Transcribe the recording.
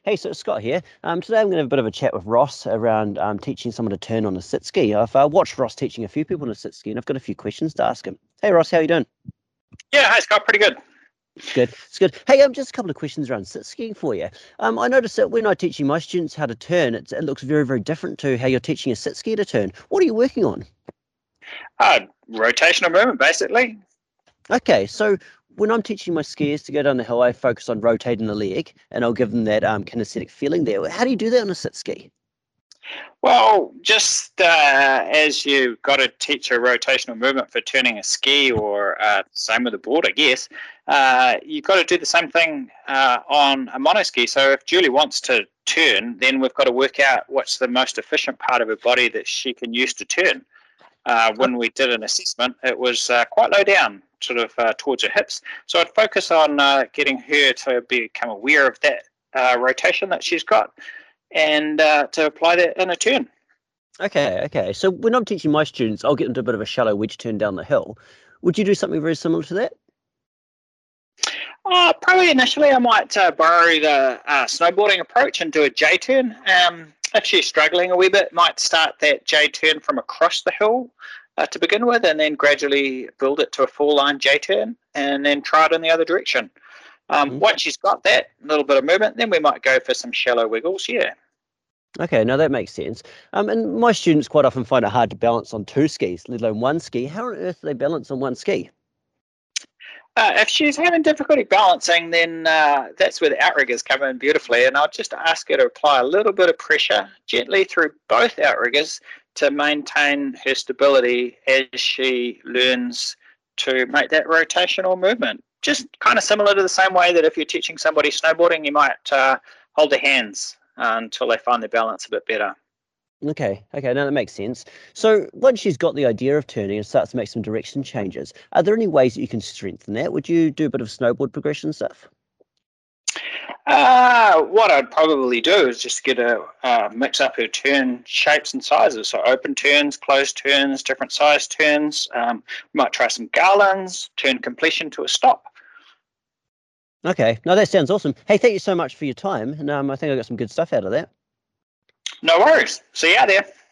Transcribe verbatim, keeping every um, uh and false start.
Hey, so Scott here. Um, today I'm going to have a bit of a chat with Ross around um, teaching someone to turn on a sit ski. I've uh, watched Ross teaching a few people on a sit ski, and I've got a few questions to ask him. Hey, Ross, how you doing? Yeah, hi Scott, pretty good. It's good. It's good. Hey, um, just a couple of questions around sit skiing for you. Um, I noticed that when I'm teaching my students how to turn, it's, it looks very, very different to how you're teaching a sit ski to turn. What are you working on? Uh, rotational movement, basically. Okay, so when I'm teaching my skiers to go down the hill, I focus on rotating the leg, and I'll give them that um, kinesthetic feeling there. How do you do that on a sit ski? Well, just uh, as you've got to teach a rotational movement for turning a ski, or uh, same with a board, I guess, uh, you've got to do the same thing uh, on a monoski. So if Julie wants to turn, then we've got to work out what's the most efficient part of her body that she can use to turn. Uh, when we did an assessment, it was uh, quite low down, sort of uh, towards her hips. So I'd focus on uh, getting her to become aware of that uh, rotation that she's got, and uh, to apply that in a turn. Okay, okay. So when I'm teaching my students, I'll get them to a bit of a shallow wedge turn down the hill. Would you do something very similar to that? Uh, probably initially I might uh, borrow the uh, snowboarding approach and do a J turn. Um, if she's struggling a wee bit, might start that J turn from across the hill uh, to begin with, and then gradually build it to a full line J turn, and then try it in the other direction. Um, Mm. once she's got that little bit of movement, then we might go for some shallow wiggles. Yeah. Okay, now that makes sense. Um, and my students quite often find it hard to balance on two skis, let alone one ski. How on earth do they balance on one ski? Uh, if she's having difficulty balancing, then uh, that's where the outriggers come in beautifully. And I'll just ask her to apply a little bit of pressure gently through both outriggers to maintain her stability as she learns to make that rotational movement. Just kind of similar to the same way that if you're teaching somebody snowboarding, you might uh, hold their hands uh, until they find their balance a bit better. Okay, okay, now that makes sense. So once she's got the idea of turning and starts to make some direction changes, are there any ways that you can strengthen that? Would you do a bit of snowboard progression stuff? Uh, what I'd probably do is just get a uh, mix up her turn shapes and sizes. So open turns, closed turns, different size turns. Um, might try some garlands, turn completion to a stop. Okay, no, that sounds awesome. Hey, thank you so much for your time. And um, I think I got some good stuff out of that. No worries. See you out there.